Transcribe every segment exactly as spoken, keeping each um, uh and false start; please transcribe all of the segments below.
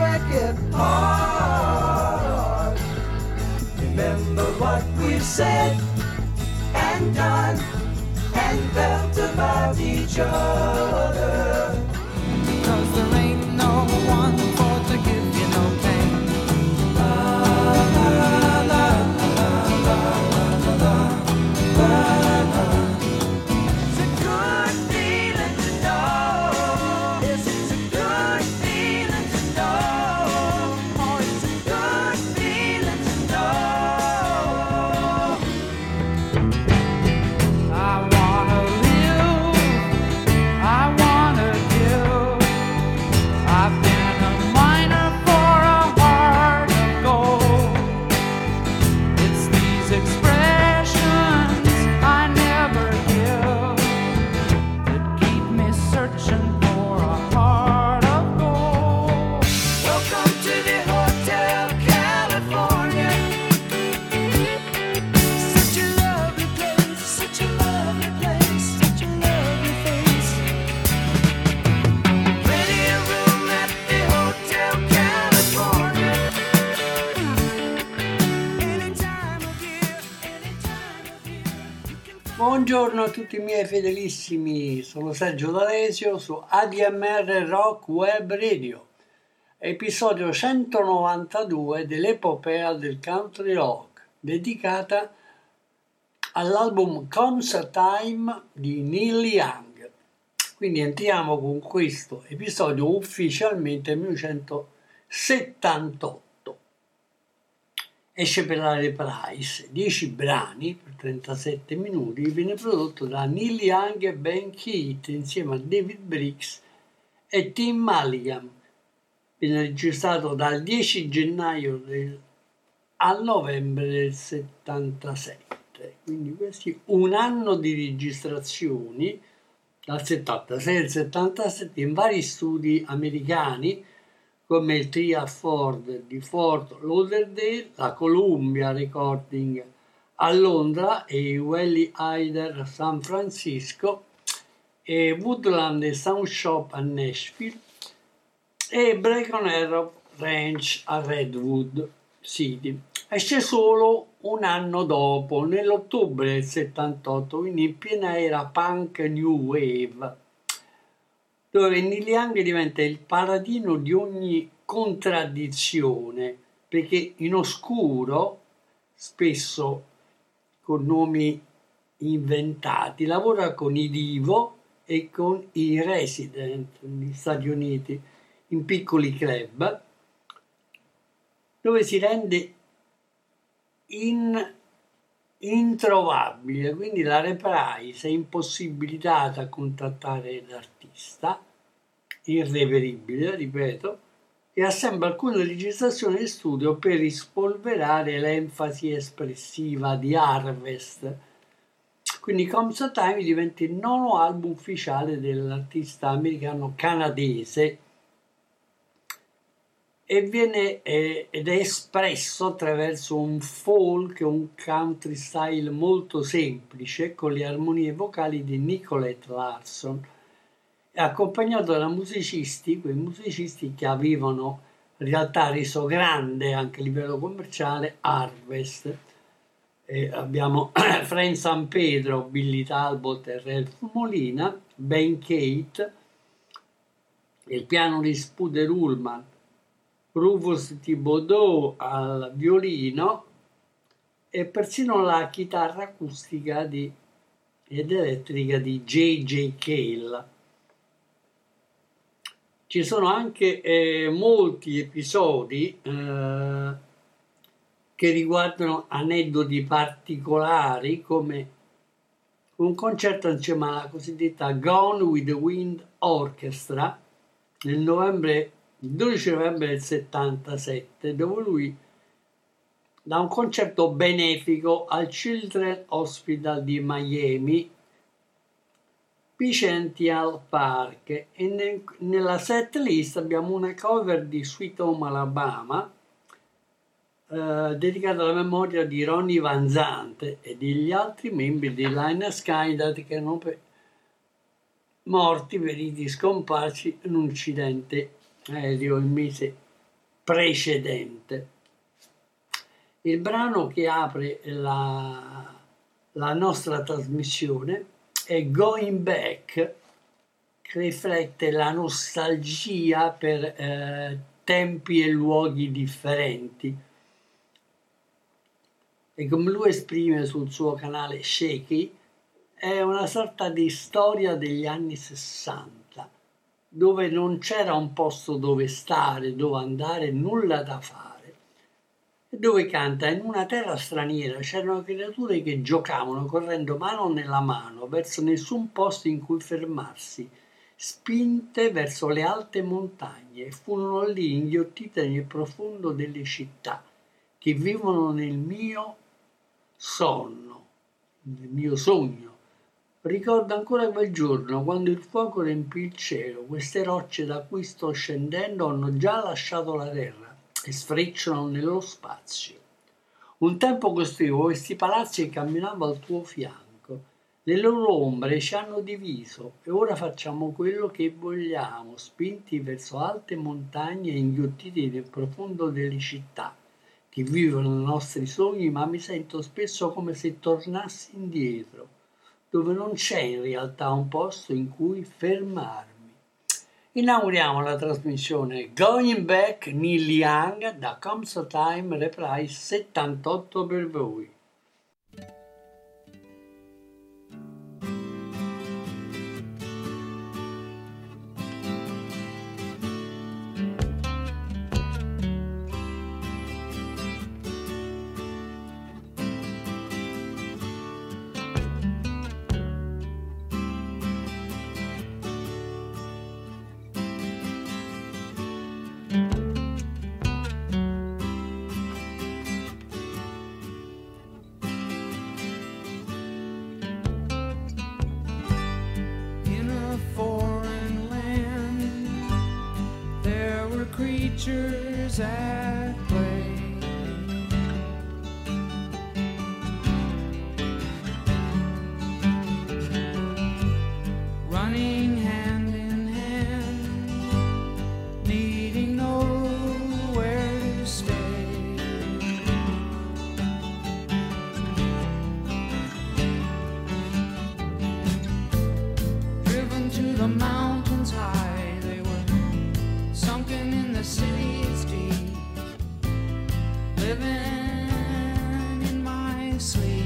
strike it hard. Remember what we've said and done and felt about each other. 'Cause there ain't no one for to give you no pain. La, la, la, la, la, la, la, la, la. It's a good feeling to know. Yes, it's a good feeling to know. Oh, it's a good feeling to know. I wanna live, I wanna do. I've been a miner for a heart of gold. It's these expressions I never give that keep me searching for a heart of gold. Welcome to the Hotel California. Such a lovely place, such a lovely place, such a lovely face. Ready a room at the Hotel California. Any time of year, any time of year. You can find. Buongiorno a tutti i miei fedelissimi, sono Sergio D'Alesio su A D M R Rock Web Radio, episodio centonovantadue dell'epopea del country rock, dedicata all'album Comes a Time di Neil Young. Quindi entriamo con questo episodio ufficialmente nel millenovecentosettantotto. Esce per la Reprise, dieci brani per trentasette minuti, viene prodotto da Neil Young e Ben Keith insieme a David Briggs e Tim Mulligan. Viene registrato dal dieci gennaio del, al novembre del settantasette, quindi questi un anno di registrazioni dal settantasei al settantasette in vari studi americani come il Tria Ford di Fort Lauderdale, la Columbia Recording a Londra e i Welly Hyder a San Francisco e Woodland e Sound Shop a Nashville e Brecon Arrow Ranch a Redwood City. Esce solo un anno dopo, nell'ottobre del settantotto, quindi in piena era punk new wave, dove Neil Young diventa il paladino di ogni contraddizione, perché in oscuro, spesso con nomi inventati, lavora con i Divo e con i Resident negli Stati Uniti, in piccoli club, dove si rende in, introvabile, quindi la Reprise è impossibilitata a contattare l'artista, irreperibile, ripeto, e assembla alcune registrazioni in studio per rispolverare l'enfasi espressiva di Harvest. Quindi Comes a Time diventa il nono album ufficiale dell'artista americano-canadese e viene eh, ed è espresso attraverso un folk e un country style molto semplice con le armonie vocali di Nicolette Larson, è accompagnato da musicisti, quei musicisti che avevano in realtà reso grande anche a livello commerciale Harvest. Eh, abbiamo Frank San Pedro, Billy Talbot e Ralph Molina, Ben Keith, il piano di Spudder Ullman, Rufus Thibodeau al violino e persino la chitarra acustica di, ed elettrica di J J Cale. Ci sono anche eh, molti episodi eh, che riguardano aneddoti particolari, come un concerto insieme alla cosiddetta Gone with the Wind Orchestra nel novembre, dodici novembre del settantasette, dove lui dà un concerto benefico al Children's Hospital di Miami, Bicentennial Park, e nel, nella set list abbiamo una cover di Sweet Home Alabama eh, dedicata alla memoria di Ronnie Van Zant e degli altri membri di Lynyrd Skynyrd che erano pe- morti, feriti, scomparsi in un incidente aereo il mese precedente. Il brano che apre la, la nostra trasmissione è Going Back, che riflette la nostalgia per eh, tempi e luoghi differenti. E come lui esprime sul suo canale Shaky, è una sorta di storia degli anni sessanta, dove non c'era un posto dove stare, dove andare, nulla da fare. E dove canta: in una terra straniera c'erano creature che giocavano correndo mano nella mano verso nessun posto in cui fermarsi, spinte verso le alte montagne, e furono lì inghiottite nel profondo delle città, che vivono nel mio sonno, nel mio sogno. Ricordo ancora quel giorno, quando il fuoco riempì il cielo. Queste rocce da cui sto scendendo hanno già lasciato la terra e sfrecciano nello spazio. Un tempo costruivo questi palazzi e camminavo al tuo fianco. Le loro ombre ci hanno diviso e ora facciamo quello che vogliamo, spinti verso alte montagne e inghiottiti nel profondo delle città che vivono i nostri sogni, ma mi sento spesso come se tornassi indietro, dove non c'è in realtà un posto in cui fermarmi. Inauguriamo la trasmissione Going Back, Neil Young, da Comes a Time, Reprise settantotto per voi. Creatures at play, running hand in hand, needing nowhere to stay. Driven to the mountains high, they were sunken in the city's deep, living in my sleep.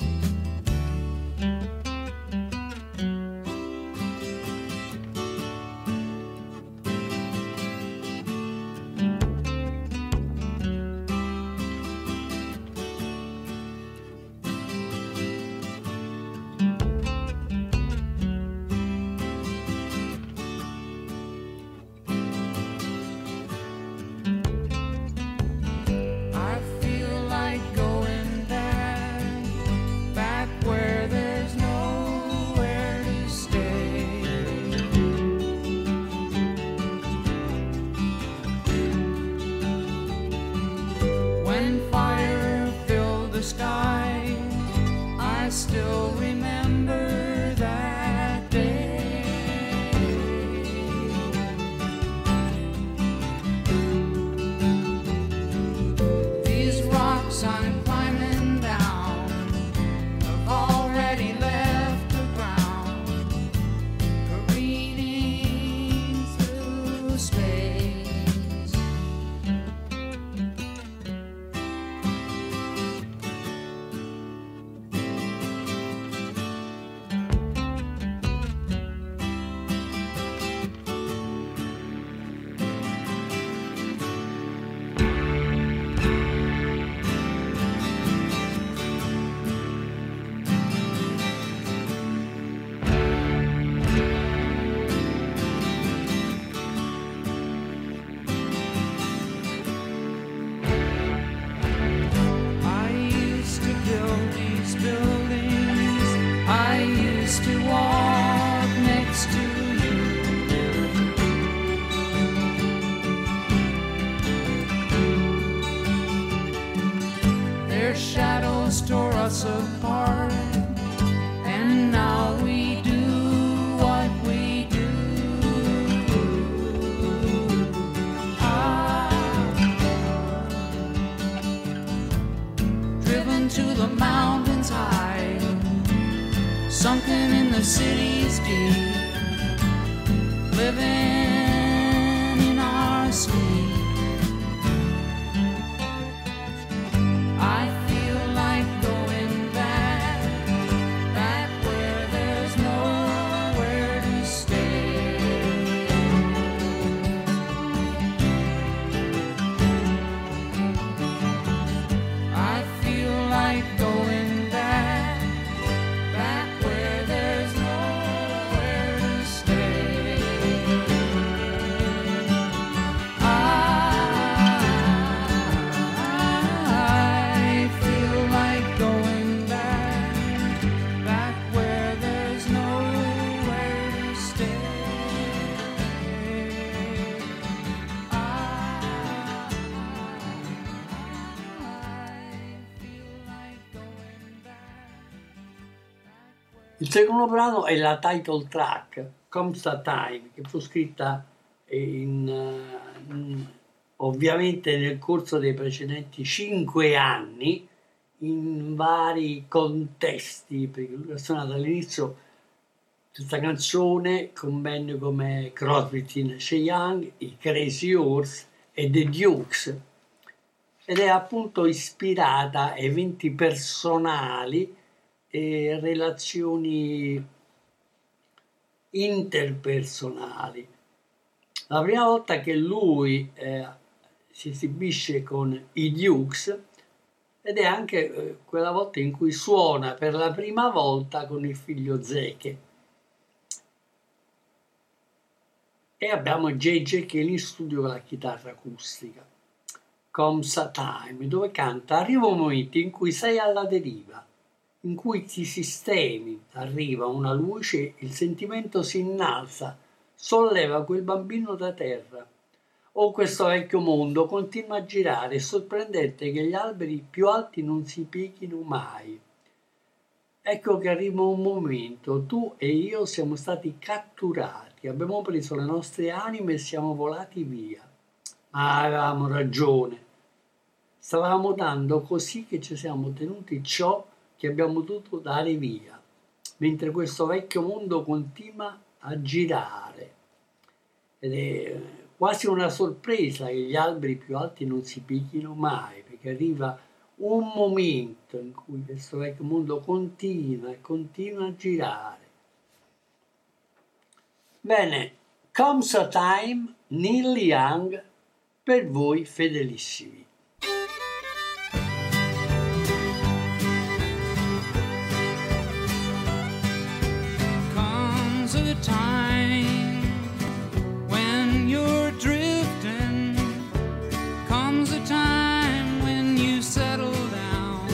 us apart, and now we do what we do. Ah, the city's deep, living in our sleep. I feel like going back, back where there's nowhere to stay. I feel like going back, back where there's nowhere to stay. I, I feel like going back, back where there's nowhere to stay. I, I feel like going back. Il secondo brano è la title track, Comes a Time, che fu scritta in, eh, in- ovviamente nel corso dei precedenti cinque anni in vari contesti, perché lui ha suonato all'inizio questa canzone con band come Crosby, Nash Young, i Crazy Horse e The Dukes, ed è appunto ispirata a eventi personali e relazioni interpersonali. La prima volta che lui eh, si esibisce con i Dukes, ed è anche eh, quella volta in cui suona per la prima volta con il figlio Zeke. E abbiamo J J Cale in studio con la chitarra acustica. Comes a Time, dove canta: arriva un momento in cui sei alla deriva, in cui ti sistemi, arriva una luce, il sentimento si innalza, solleva quel bambino da terra. O questo vecchio mondo continua a girare, è sorprendente che gli alberi più alti non si pieghino mai. Ecco che arriva un momento, tu e io siamo stati catturati, abbiamo preso le nostre anime e siamo volati via. Ma avevamo ragione. Stavamo dando così che ci siamo tenuti ciò che abbiamo dovuto dare via, mentre questo vecchio mondo continua a girare. Ed è quasi una sorpresa che gli alberi più alti non si picchino mai, perché arriva un momento in cui questo vecchio mondo continua e continua a girare. Bene, Comes a Time, Neil Young, per voi fedelissimi. Comes a time when you're drifting, comes a time when you settle down,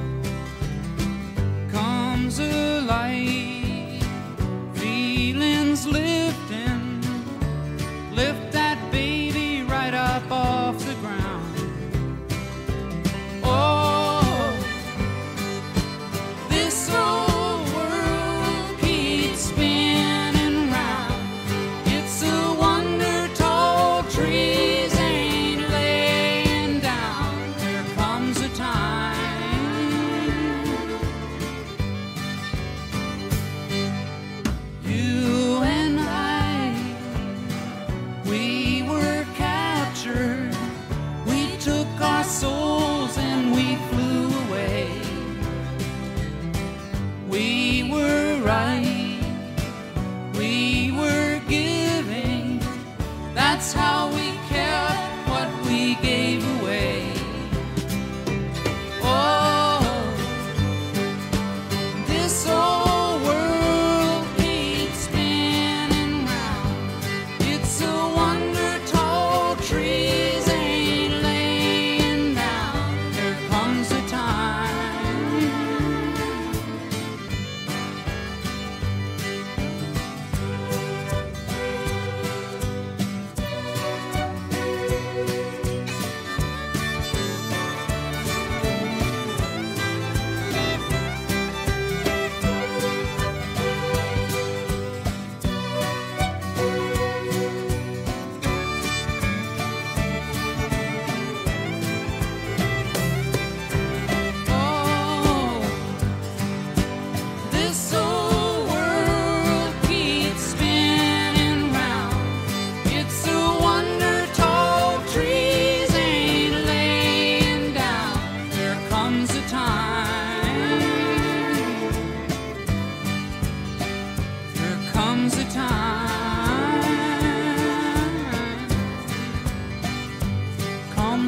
comes a light, feelings lifting, lift that baby right up off the ground. Oh, this old world keeps spinning round. It's a wonder tall trees ain't laying down. There comes a time you and I, we were captured. We took our souls and we flew away. We were right, we were giving. That's how we kept what we gave away. Oh, this old world keeps spinning round. It's a wonder tall trees ain't laying down. There comes a time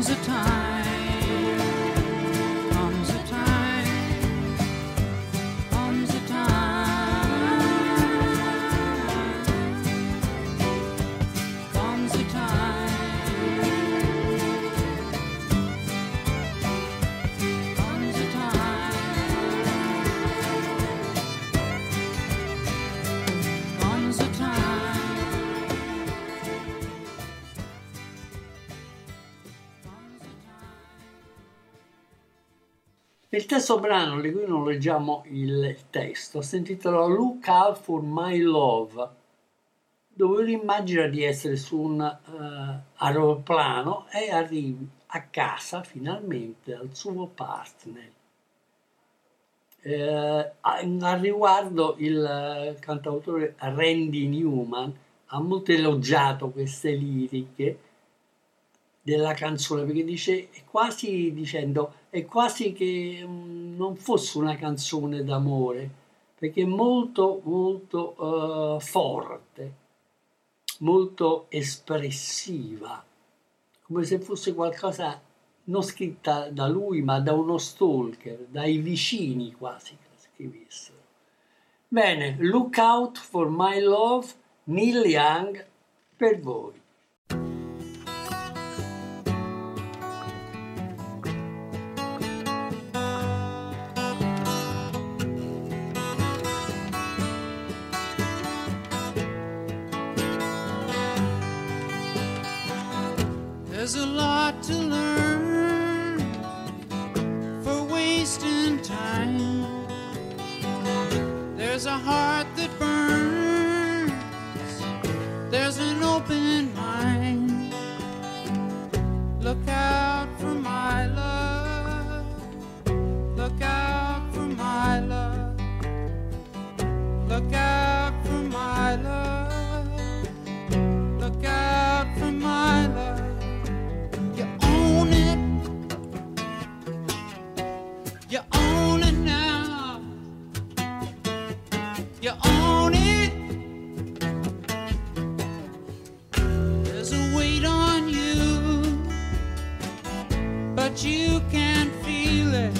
Comes a time, comes a time, comes a time, comes a time, comes a time, comes a time. Il terzo brano, di cui non leggiamo il testo, si intitola Look Out for My Love, dove lui immagina di essere su un uh, aeroplano e arrivi a casa finalmente al suo partner. Eh, al riguardo il cantautore Randy Newman ha molto elogiato queste liriche della canzone, perché dice, è quasi dicendo, è quasi che mh, non fosse una canzone d'amore, perché è molto molto uh, forte, molto espressiva, come se fosse qualcosa non scritta da lui ma da uno stalker, dai vicini quasi che scrivessero. Bene, Look Out for My Love, Neil Young, per voi. There's a lot to learn for wasting time. There's a heart that burns. There's an open mind. Look out for my love. Look out for my love. Look out for my love. Look out for my love. You own it. You own it now. You own it. There's a weight on you, but you can feel it.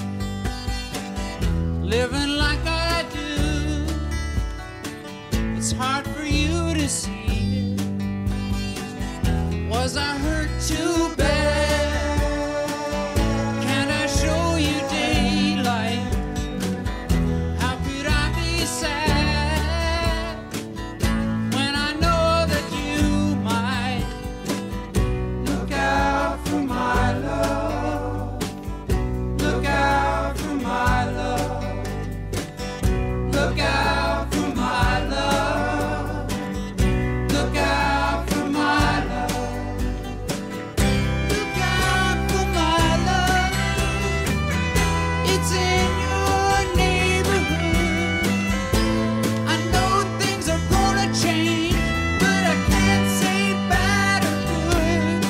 Living like I do, it's hard for you to see it. Was I hurt too bad? Can't I show you daylight? How could I be sad when I know that you might? Look out for my love. Look out for my love. Look out for my love. Look out for my love. Look out for my love. It's in your neighborhood. I know things are gonna change, but I can't say bad or good.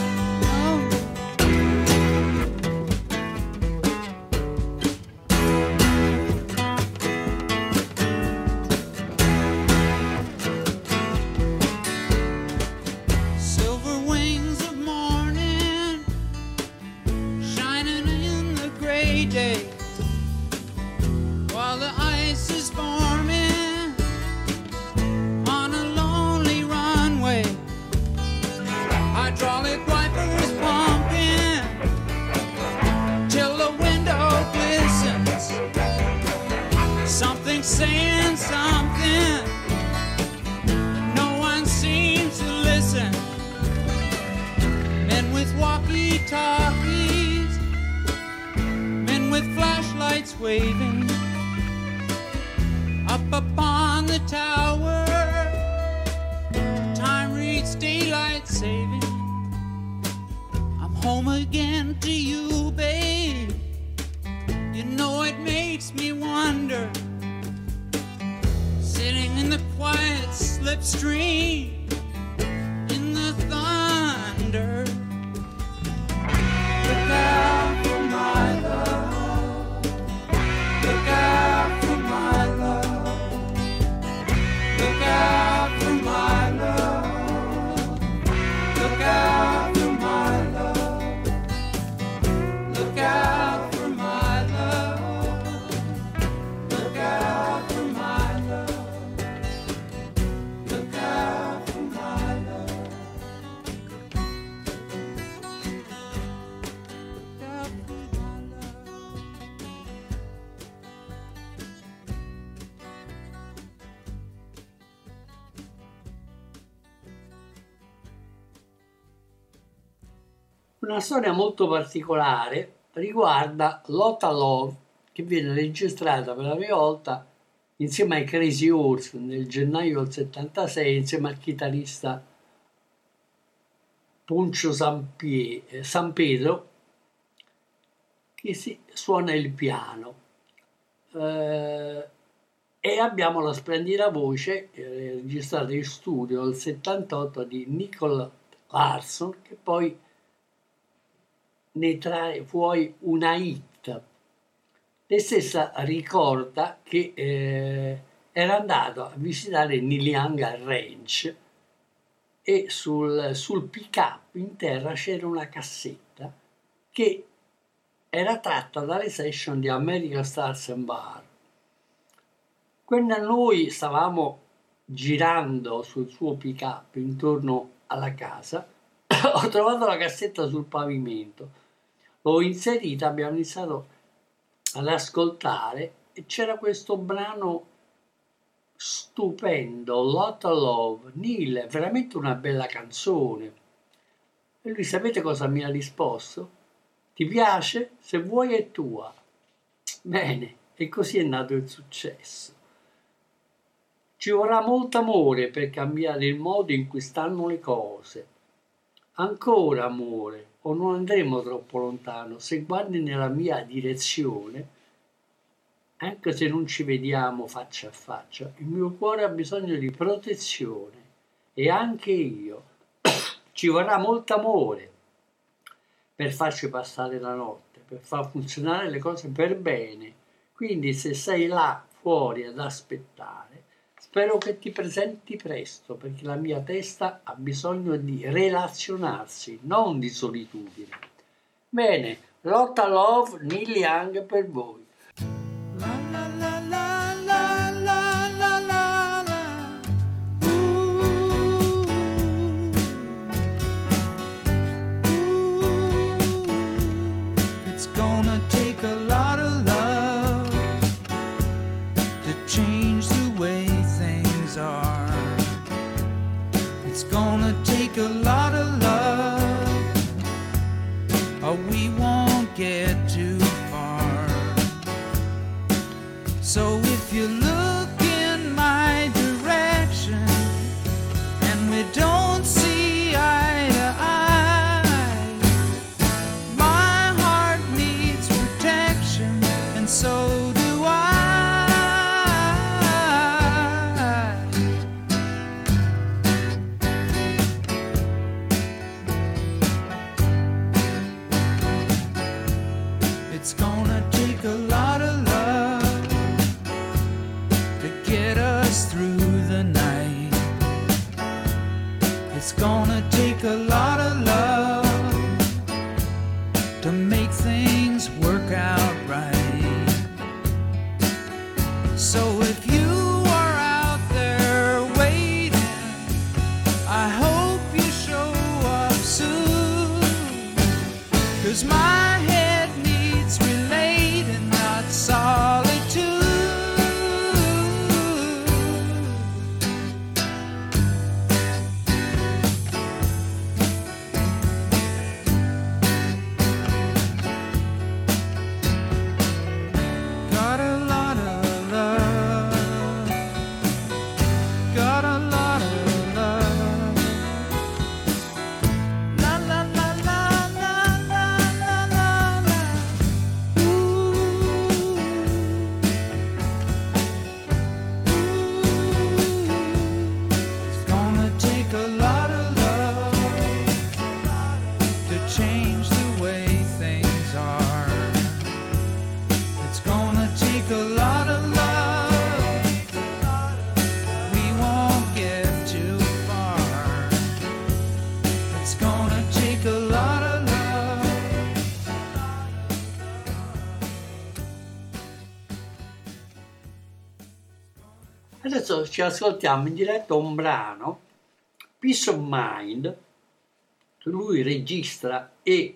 Silver wings of morning shining in the gray day, while the ice is forming on a lonely runway. Hydraulic wipers pumping till the window glistens. Something saying something, no one seems to listen. Men with walkie-talkies, men with flashlights waving up upon the tower. Time reads daylight saving. I'm home again to you, babe. You know it makes me wonder, sitting in the quiet slipstream in the thunder. Look out for my love. Look out for my love. Look out for my love. Look out for my love. Una storia molto particolare riguarda Lotta Love, che viene registrata per la prima volta insieme ai Crazy Horse nel gennaio del settantasei, insieme al chitarrista Poncho San, Pie- San Pedro, che si suona il piano. Eh, e abbiamo la splendida voce eh, registrata in studio nel settantotto di Nicole Larson, che poi ne trae fuori una hit. Lei stessa ricorda che eh, era andato a visitare Neil Young al ranch e sul, sul pick-up in terra c'era una cassetta che era tratta dalle session di American Stars and Bar. Quando noi stavamo girando sul suo pick-up intorno alla casa, ho trovato la cassetta sul pavimento, l'ho inserita, abbiamo iniziato ad ascoltare e c'era questo brano stupendo, Lotta Love. Neil, è veramente una bella canzone. E lui, sapete cosa mi ha risposto? Ti piace? Se vuoi è tua. Bene, e così è nato il successo. Ci vorrà molto amore per cambiare il modo in cui stanno le cose. Ancora amore, o non andremo troppo lontano, se guardi nella mia direzione, anche se non ci vediamo faccia a faccia, il mio cuore ha bisogno di protezione e anche io. Ci vorrà molto amore per farci passare la notte, per far funzionare le cose per bene. Quindi se sei là fuori ad aspettare, spero che ti presenti presto, perché la mia testa ha bisogno di relazionarsi, non di solitudine. Bene, Lotta Love, Neil Young per voi. Adesso ci ascoltiamo in diretta un brano, Peace of Mind, che lui registra e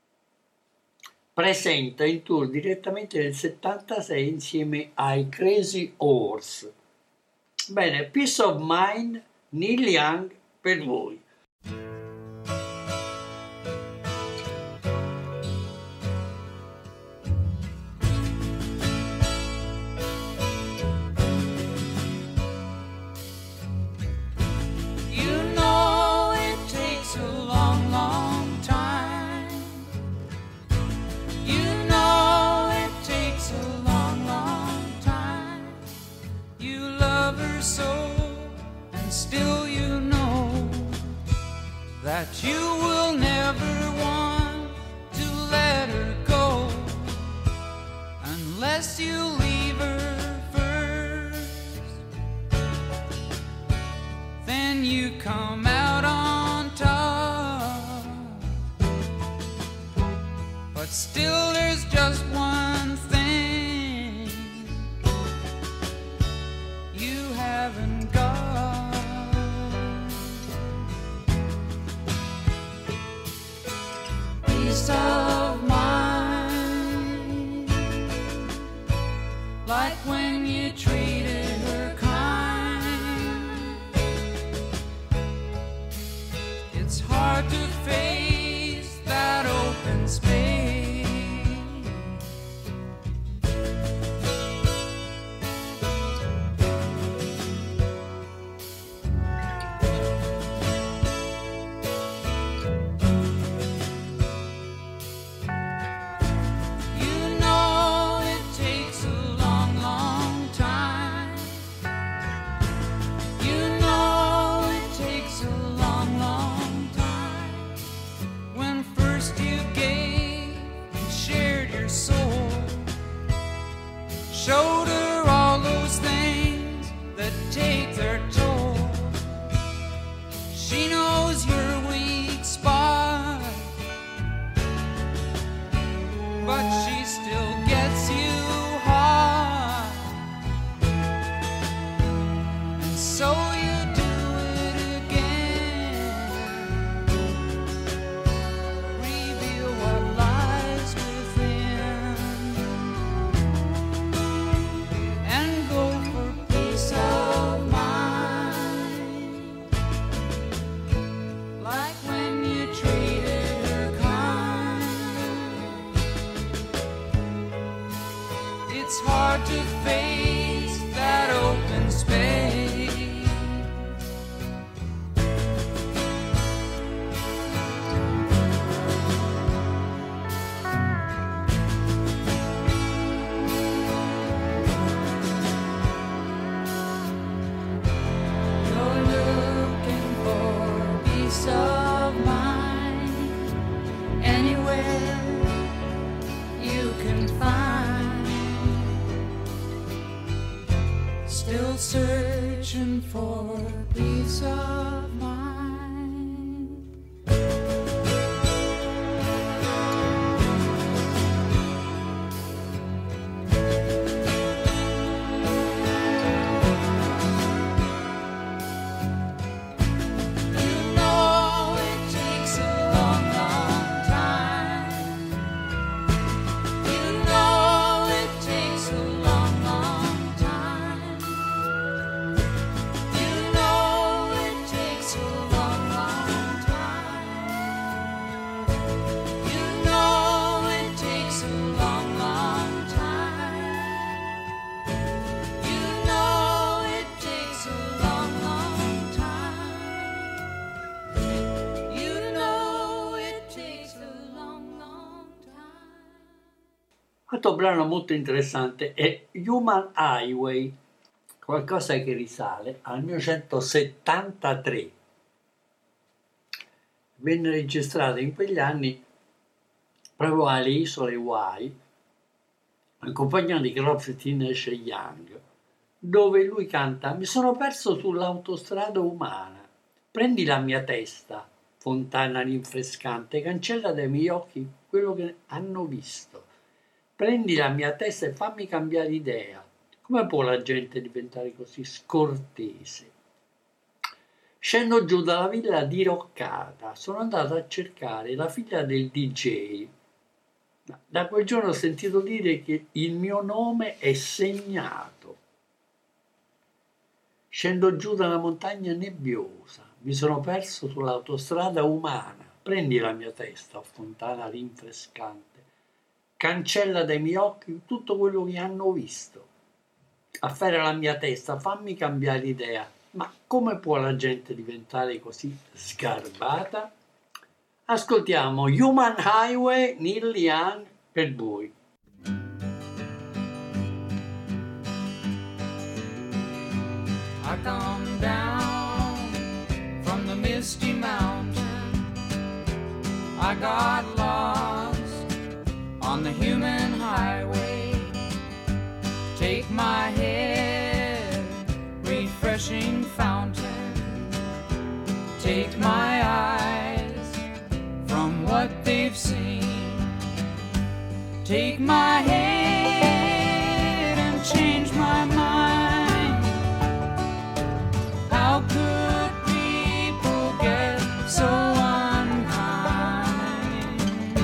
presenta in tour direttamente nel settantasei insieme ai Crazy Horse. Bene, Peace of Mind, Neil Young per voi. that you will never want to let her go unless you leave her first. Then you come out on top, but still there's just one thing you haven't got. Peace of mind, like when you treated her kind. It's hard to face that open space. You know it takes a long, long time. You know it takes a long, long time. When first you gave and shared your soul, showed her all those things that take their toll. She knows your weak spot, but she still gets you hard. And so you do it again, reveal what lies within, and go for peace of mind, like when you treated her kind. It's hard to face that open space. You're looking for peace of mind anywhere you can find. Still searching for peace of mind. You know it takes a long, long time. You know it takes a long, long time. You know it takes a long, long time. You know it takes a long, long time. You know it takes a long, long time. You know it takes a long, long time. Altro brano molto interessante è Human Highway, qualcosa che risale al millenovecentosettantatré. Venne registrato in quegli anni proprio alle isole Hawaii, accompagnato di Crosby, Nash e Young, dove lui canta: mi sono perso sull'autostrada umana, prendi la mia testa, fontana rinfrescante, cancella dai miei occhi quello che hanno visto. Prendi la mia testa e fammi cambiare idea. Come può la gente diventare così scortese? Scendo giù dalla villa diroccata, sono andato a cercare la figlia del D J. Da quel giorno ho sentito dire che il mio nome è segnato. Scendo giù dalla montagna nebbiosa, mi sono perso sull'autostrada umana. Prendi la mia testa, fontana rinfrescante, cancella dai miei occhi tutto quello che hanno visto. Afferra la mia testa, fammi cambiare idea. Ma come può la gente diventare così sgarbata? Ascoltiamo Human Highway, Neil Young, per voi. I come down from the misty mountain I got lost on the human highway. Take my head, refreshing fountain. Take my eyes from what they've seen. Take my head and change my mind. How could people get so unkind?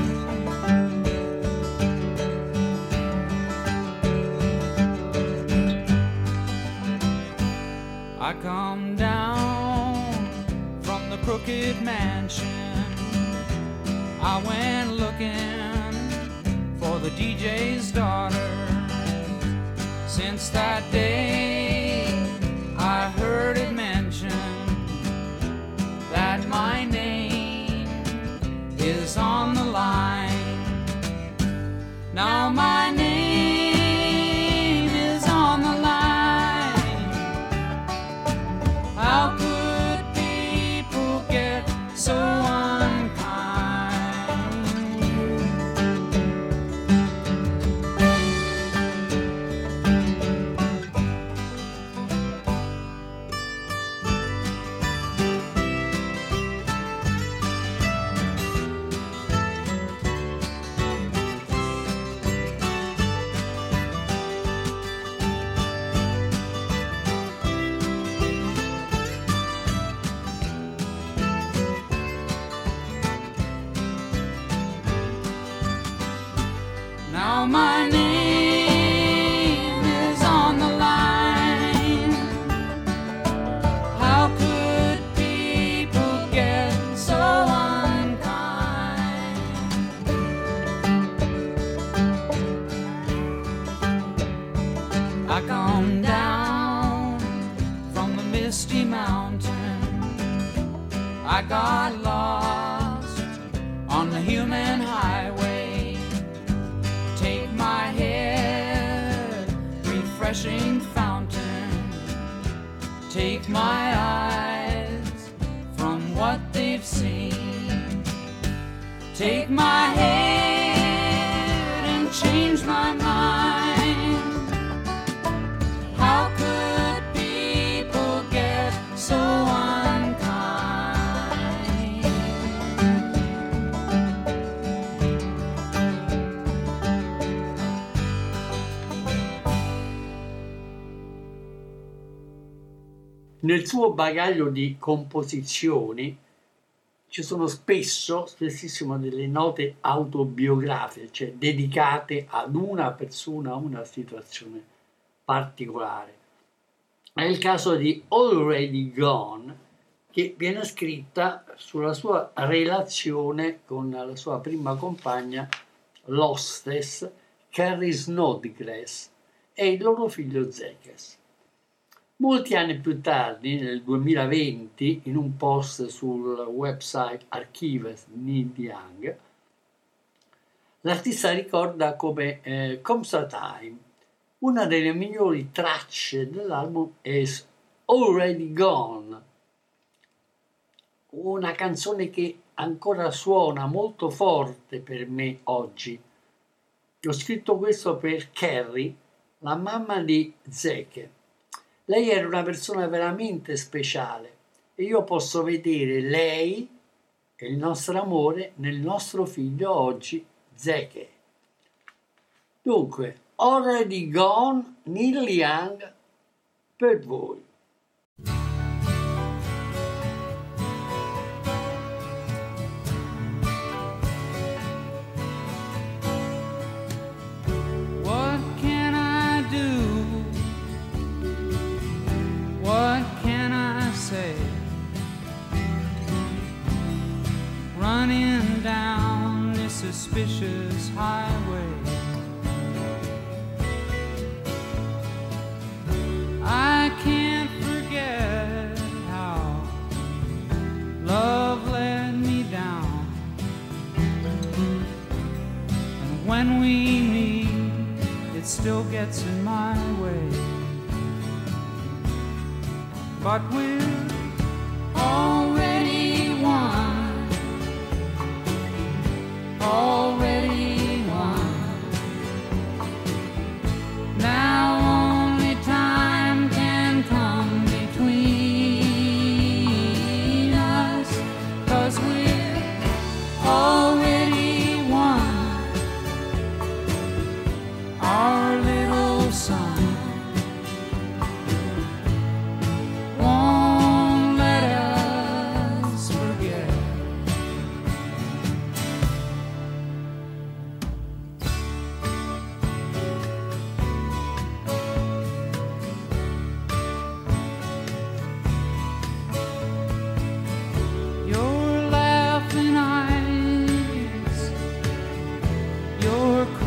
I come down from the crooked mansion. I went looking for the D J's daughter. Since that day I heard it mentioned that my name is on the line. Now my name is on the line. How could people get so my name is on the line? How could people get so unkind? I come down from the misty mountain. I got lost on the human highway. Take my head, refreshing fountain. Take my eyes from what they've seen. Take my head and change my mind. How could people get so Nel suo bagaglio di composizioni ci sono spesso, spessissimo delle note autobiografiche, cioè dedicate ad una persona, a una situazione particolare. È il caso di Already Gone, che viene scritta sulla sua relazione con la sua prima compagna, l'hostess Carrie Snodgrass, e il loro figlio Zekes. Molti anni più tardi, nel duemilaventi, in un post sul website Archives Neil Young, l'artista ricorda come eh, Comes a Time, una delle migliori tracce dell'album è Already Gone, una canzone che ancora suona molto forte per me oggi. Ho scritto questo per Carrie, la mamma di Zeke. Lei era una persona veramente speciale e io posso vedere lei e il nostro amore nel nostro figlio oggi, Zeke. Dunque, Already Gone, Neil Young, per voi. What can I do? What can I say? Running down this suspicious highway, I can't forget how love let me down. And when we meet, it still gets in my way. But we're already one.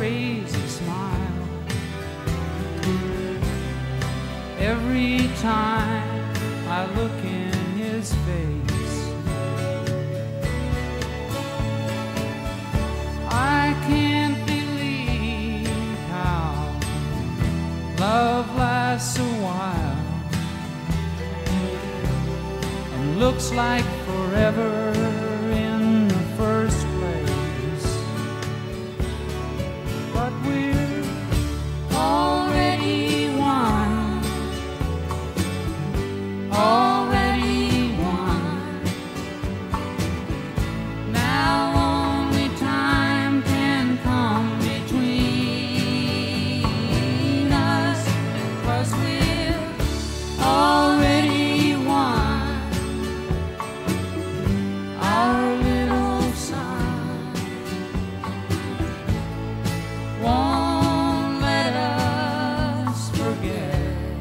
crazy smile every time I look in his face. I can't believe how love lasts a while and looks like forever in the first place. But we're already one, already one. Now only time can come between us, 'cause we're already one. Our little son won't let us forget.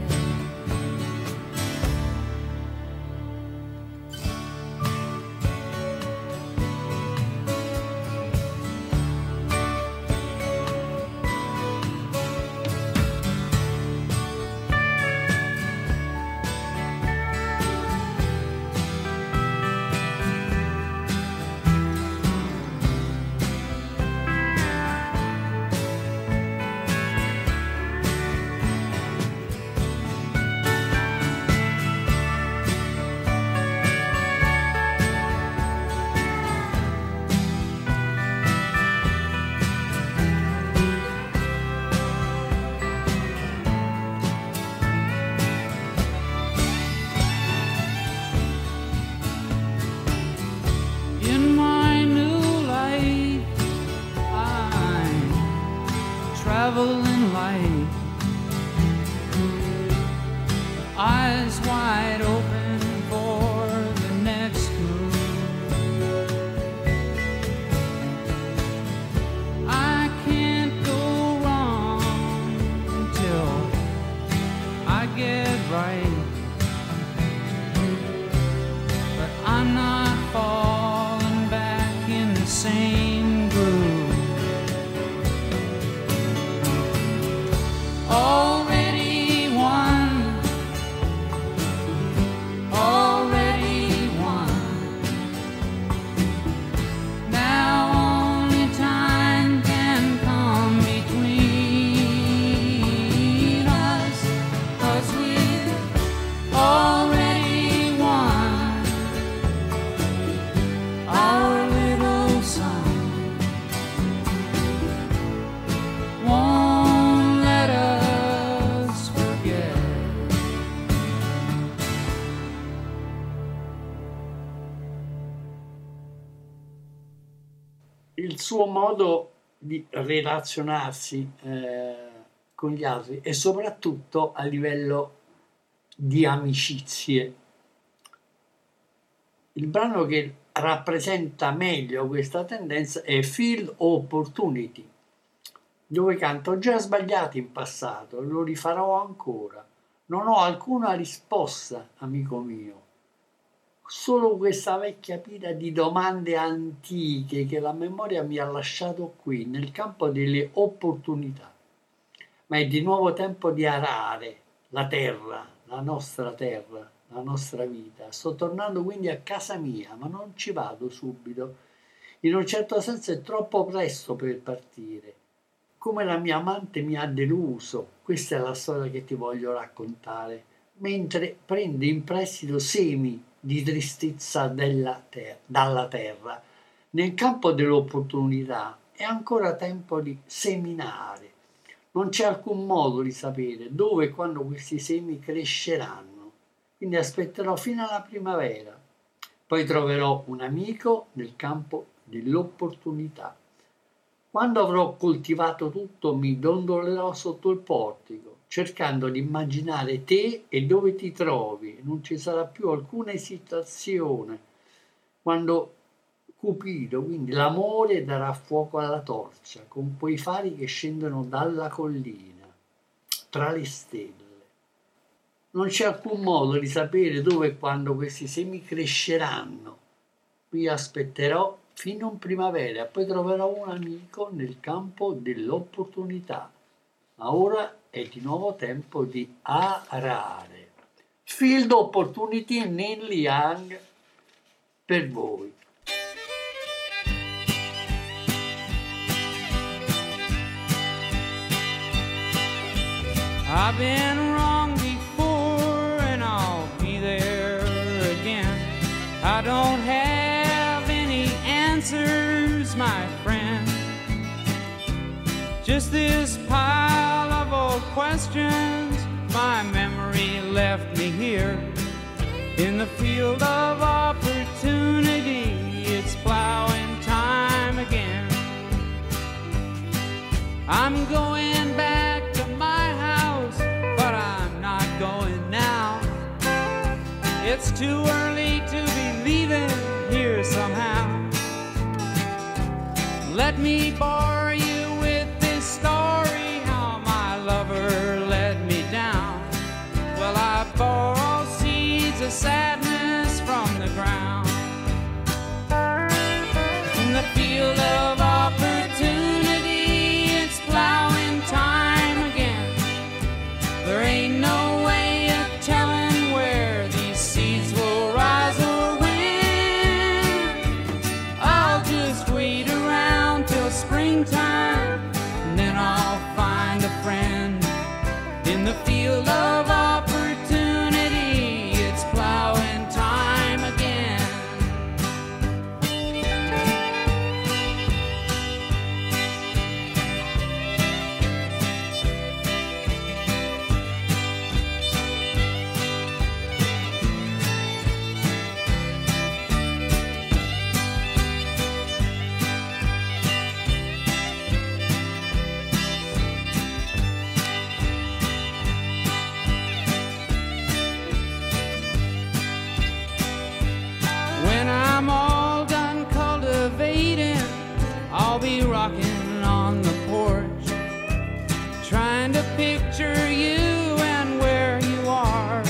In my new life, I'm traveling light, eyes wide open for the next move. I can't go wrong until I get right, but I'm not falling back in the same groove. Already one, already one. Now only time can come between us, 'cause we're already one. Our little son won't let us forget. Il suo modo di relazionarsi eh, con gli altri e soprattutto a livello di amicizie. Il brano che rappresenta meglio questa tendenza è Field Opportunity, dove canto: ho già sbagliato in passato, lo rifarò ancora. Non ho alcuna risposta, amico mio. Solo questa vecchia pila di domande antiche che la memoria mi ha lasciato qui, nel campo delle opportunità. Ma è di nuovo tempo di arare la terra, la nostra terra, la nostra vita. Sto tornando quindi a casa mia, ma non ci vado subito. In un certo senso è troppo presto per partire. Come la mia amante mi ha deluso, questa è la storia che ti voglio raccontare, mentre prende in prestito semi di tristezza della ter- dalla terra. Nel campo dell'opportunità è ancora tempo di seminare. Non c'è alcun modo di sapere dove e quando questi semi cresceranno, quindi aspetterò fino alla primavera. Poi troverò un amico nel campo dell'opportunità. Quando avrò coltivato tutto mi dondolerò sotto il portico, cercando di immaginare te e dove ti trovi. Non ci sarà più alcuna esitazione. Quando Cupido, quindi l'amore, darà fuoco alla torcia, con quei fari che scendono dalla collina, tra le stelle. Non c'è alcun modo di sapere dove e quando questi semi cresceranno. Io aspetterò fino in primavera, poi troverò un amico nel campo dell'opportunità. Ma ora è di nuovo tempo di arare. Field Opportunity, Neil Young, per voi. I've been wrong before and I'll be there again. I don't have any answers, my friend. Just this pile of old questions. My memory left me here in the field of opportunity. It's plowing time again. I'm going back to my house, but I'm not going now. It's too early to be leaving here somehow. Let me bore you with this story, how my lover let me down. Well, I borrow seeds of sadness from the ground. In the field of opportunity, it's plowing time again. There ain't no way of telling where these seeds will rise or win. I'll just wait around till springtime, and then I'll find a friend. In the field of opportunity, it's plowing time again. When I'm all done cultivating, I'll be rocking on the porch, trying to picture you and where you are.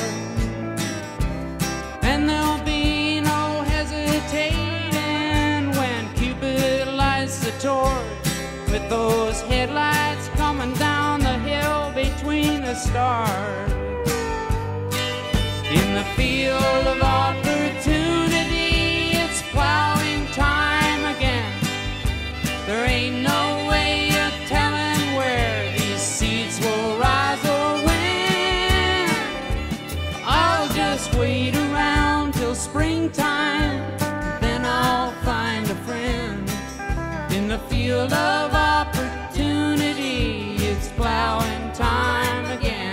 And there'll be no hesitating when Cupid lights the torch, with those headlights coming down the hill between the stars. In the field of opportunity, it's plowing time again. There ain't no way of telling where these seeds will rise or win. I'll just wait around till springtime, then I'll find a friend. In the field of opportunity, it's plowing time again.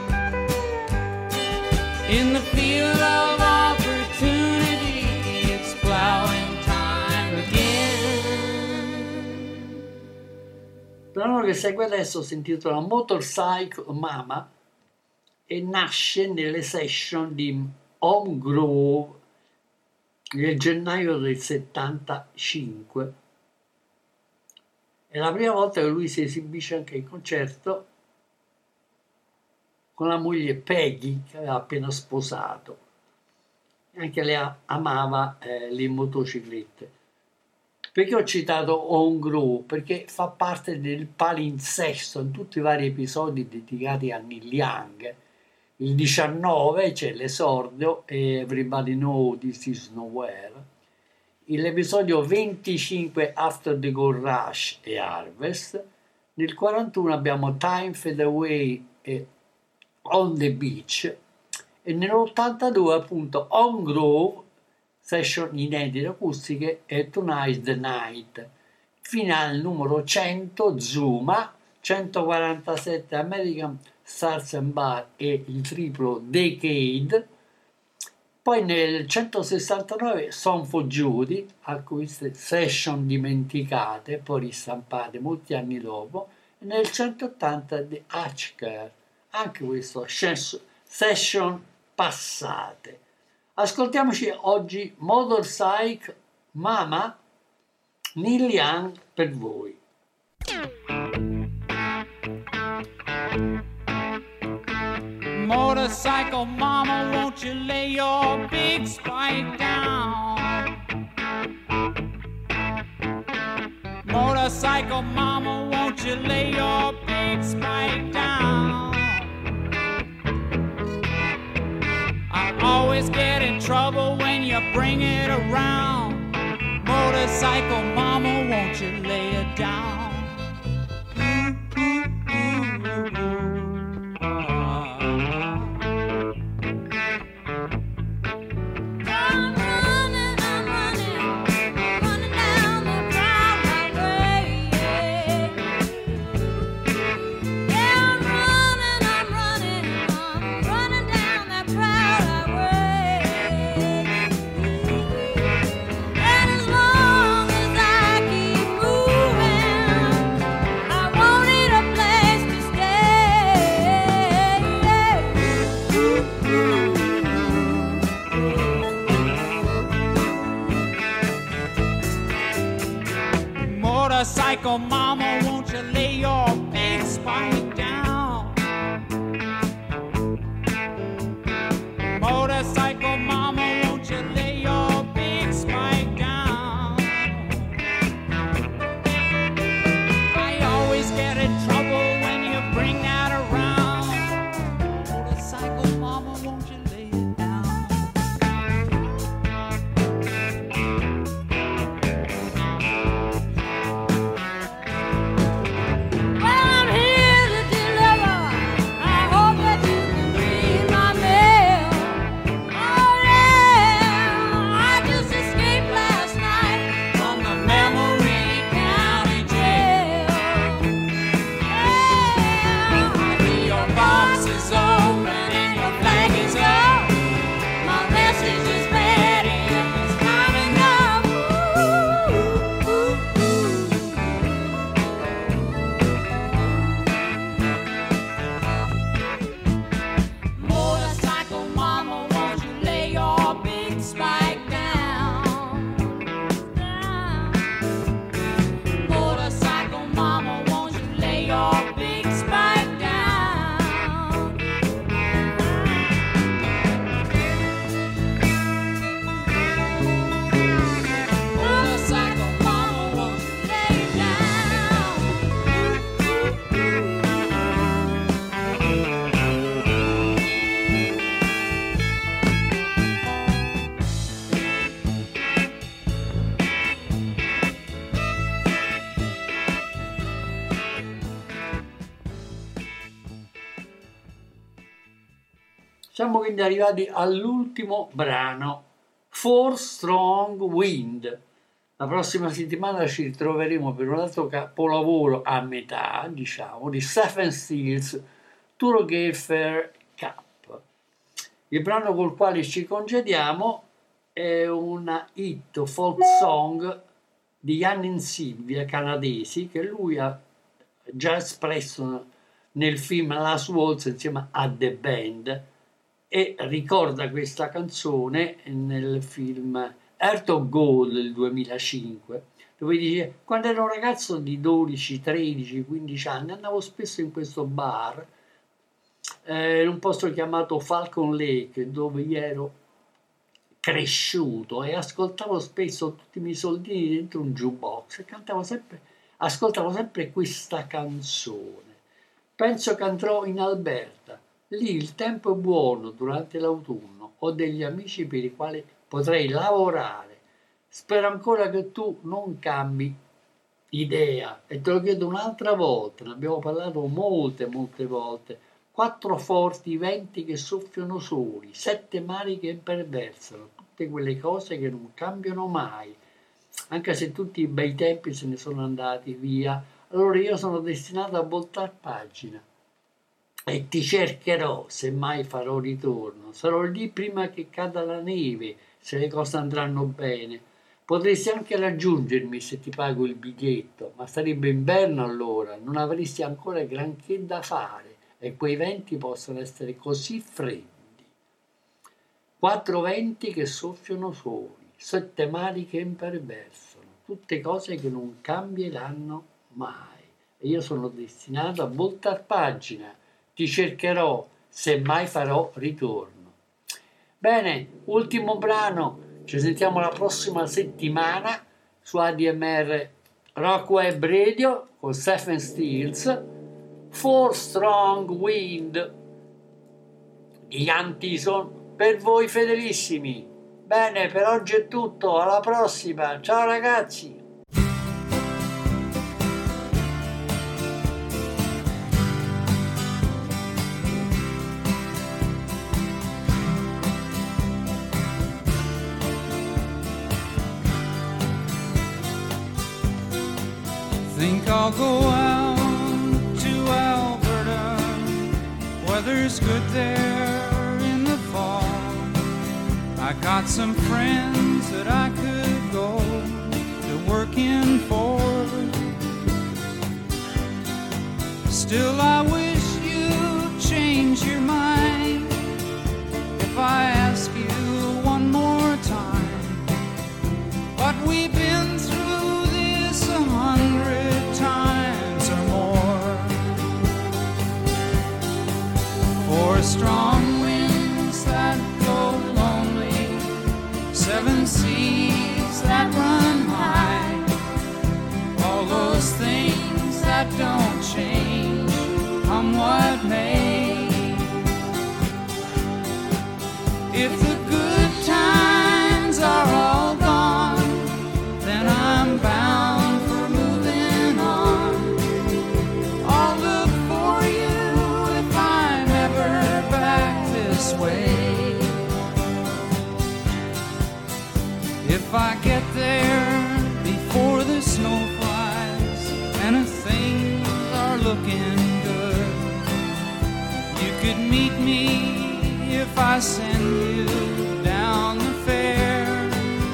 In the field of opportunity, it's plowing time again. Il brano che segue adesso si intitola Motorcycle Mama e nasce nelle session di Home Grove nel gennaio del settantacinque. È la prima volta che lui si esibisce anche in concerto con la moglie Peggy, che aveva appena sposato. Anche lei amava eh, le motociclette. Perché ho citato Home Grove? Perché fa parte del palinsesto in tutti i vari episodi dedicati a Neil Young. Il diciannove c'è l'esordio e Everybody Know This Is Nowhere. L'episodio venticinque After the Gold Rush e Harvest. Nel quarantuno abbiamo Time Fade Away e On the Beach. E nell'ottantadue appunto Home Grove, session inedite acustiche e Tonight's the Night. Finale numero cento Zuma, centoquarantasette American Stars and Bar e il triplo Decade. Poi nel centosessantanove Song for Judy, a queste session dimenticate, poi ristampate molti anni dopo, e nel centottanta The Hatchker, anche questo session passate. Ascoltiamoci oggi Motorcycle Mama, Neil Young per voi. Motorcycle mama, won't you lay your big spike down? Motorcycle mama, won't you lay your big spike down? I always get in trouble when you bring it around. Motorcycle mama, won't you lay it down? Motorcycle mama, won't you lay your big spike down? Motorcycle mama, won't you lay your big spike down? I always get in trouble when you bring that around. Motorcycle mama, won't you lay it down? Siamo quindi arrivati all'ultimo brano, Four Strong Wind. La prossima settimana ci ritroveremo per un altro capolavoro a metà, diciamo, di Stephen Stills, Thurgood Cup. Il brano col quale ci congediamo è una hit folk song di Jan Sylvia, canadesi, che lui ha già espresso nel film Last Waltz insieme a The Band, e ricorda questa canzone nel film Heart of Gold del duemilacinque, dove dice: quando ero un ragazzo di dodici, tredici, quindici anni andavo spesso in questo bar eh, in un posto chiamato Falcon Lake, dove ero cresciuto, e ascoltavo spesso tutti i miei soldini dentro un jukebox e cantavo sempre, ascoltavo sempre questa canzone. Penso che andrò in Alberta. Lì il tempo è buono durante l'autunno, ho degli amici per i quali potrei lavorare. Spero ancora che tu non cambi idea e te lo chiedo un'altra volta, ne abbiamo parlato molte, molte volte. Quattro forti venti che soffiano soli, sette mari che imperversano, tutte quelle cose che non cambiano mai. Anche se tutti i bei tempi se ne sono andati via, allora io sono destinato a voltar pagina. E ti cercherò, se mai farò ritorno. Sarò lì prima che cada la neve, se le cose andranno bene. Potresti anche raggiungermi se ti pago il biglietto, ma sarebbe inverno allora, non avresti ancora granché da fare e quei venti possono essere così freddi. Quattro venti che soffiano soli, sette mari che imperversano, tutte cose che non cambieranno mai. E io sono destinato a voltar pagina. Ti cercherò, se mai farò ritorno. Bene, ultimo brano, ci sentiamo la prossima settimana su A D M R Rock Web Radio con Stephen Stills, Four Strong Wind di Ian Tison, per voi fedelissimi. Bene, per oggi è tutto, alla prossima, ciao ragazzi! Think I'll go out to Alberta. Weather's good there in the fall. I got some friends that I could go to working for. Still, I wish you'd change your mind if I ask you one more time. But we've been through this a hundred times or more. For strong winds that blow lonely, seven seas that run high, all those things that don't change, come what may. If the good times are all gone, then I'm bound for moving on. I'll look for you if I'm ever back this way. If I get there before the snow flies and things are looking good, you could meet me if I send you down the fair.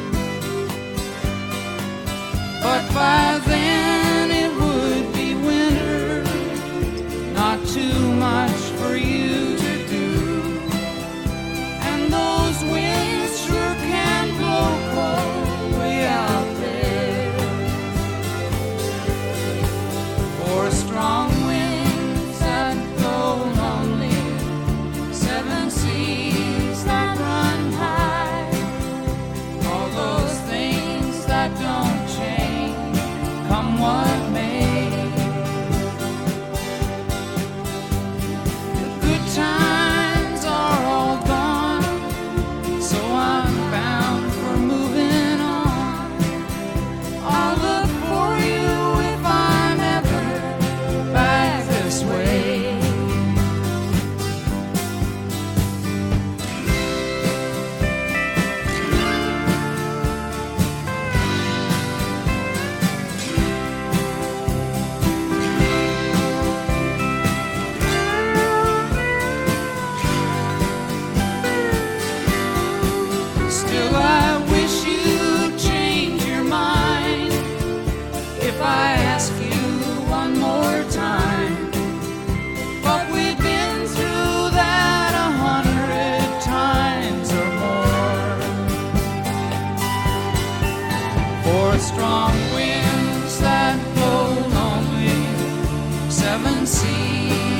But by then it would be winter, not too much for you to do. And those winds sure can blow cold way out there. For strong winds that blow lonely, seven seas that run high, all those things that don't change, come what may. The good times are all gone, so I'm bound for moving on. I'll look for you if I'm ever back this way. Still, I wish you'd change your mind if I ask you one more time. But we've been through that a hundred times or more. For strong winds that blow lonely, seven seas